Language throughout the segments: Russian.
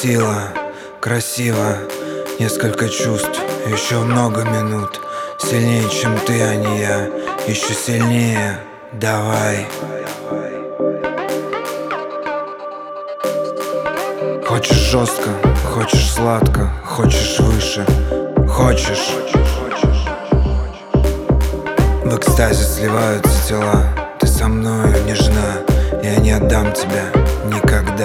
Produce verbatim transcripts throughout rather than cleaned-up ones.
Сила, красиво, несколько чувств, еще много минут. Сильнее, чем ты, а не я, еще сильнее, давай. Хочешь жестко, хочешь сладко, хочешь выше, хочешь. В экстазе сливаются тела, ты со мною нежна, я не отдам тебя никогда.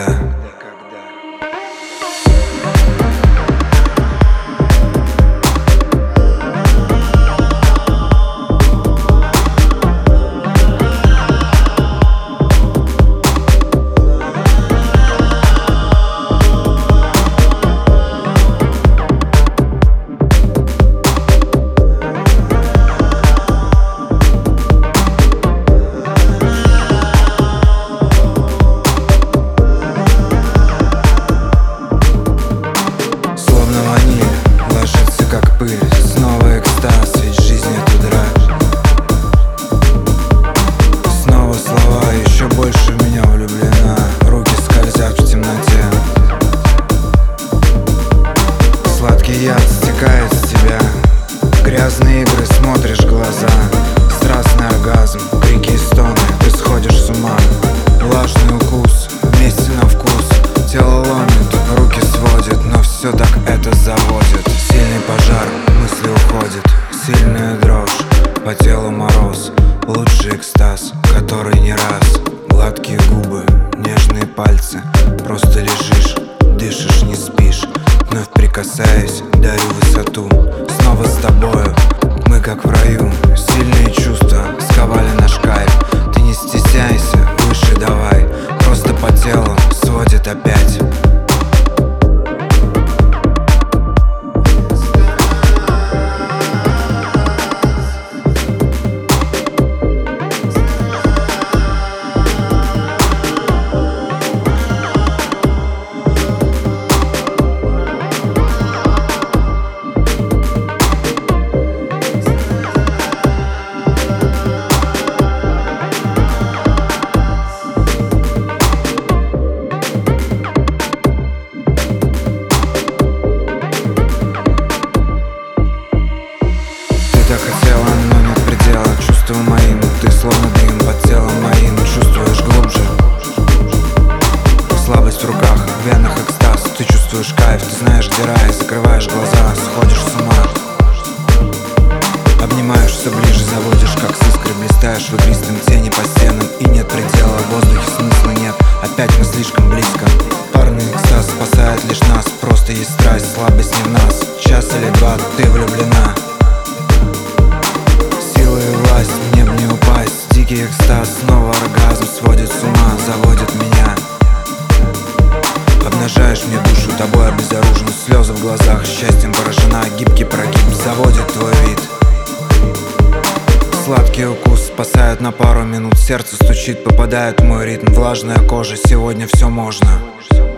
Снова экстаз, ведь жизнь это дрожь. Снова слова, еще больше в меня влюблена. Руки скользят в темноте. Сладкий яд стекает с тебя. Грязные игры, смотришь в глаза. Страстный оргазм, крики и стоны, ты сходишь с ума. Влажный укус, вместе на вкус. Тело ломит, руки сводит, но все так это заводит. Сильный пожар, мысли уходит, сильная дрожь, по телу мороз. Лучший экстаз, который не раз. Гладкие губы, нежные пальцы. Просто лежишь, дышишь, не спишь. Вновь прикасаясь, дарю высоту. Снова с тобою, мы как в раю. Сильные чувства сковали наш кайф. Ты не стесняйся, выше давай. Просто по телу сводит опять. Так хотела, но нет предела. Чувствую моим, ты словно дым под телом моим. Чувствуешь глубже. Слабость в руках, в венах экстаз. Ты чувствуешь кайф, ты знаешь, где рай. Закрываешь глаза, сходишь с ума. Обнимаешь все ближе, заводишь, как с искры. Блистаешь в игристом тени по стенам. И нет предела, в воздухе смысла нет. Опять мы слишком близко. Парный экстаз спасает лишь нас. Просто есть страсть, слабость не в нас. Час или два, ты влюблена. Мне б не упасть, дикий экстаз, снова оргазм сводит с ума, заводит меня. Обнажаешь мне душу, тобой обезоружен, слезы в глазах, счастьем поражена, гибкий прогиб заводит твой вид. Сладкий укус спасает на пару минут, сердце стучит, попадает в мой ритм, влажная кожа, сегодня все можно.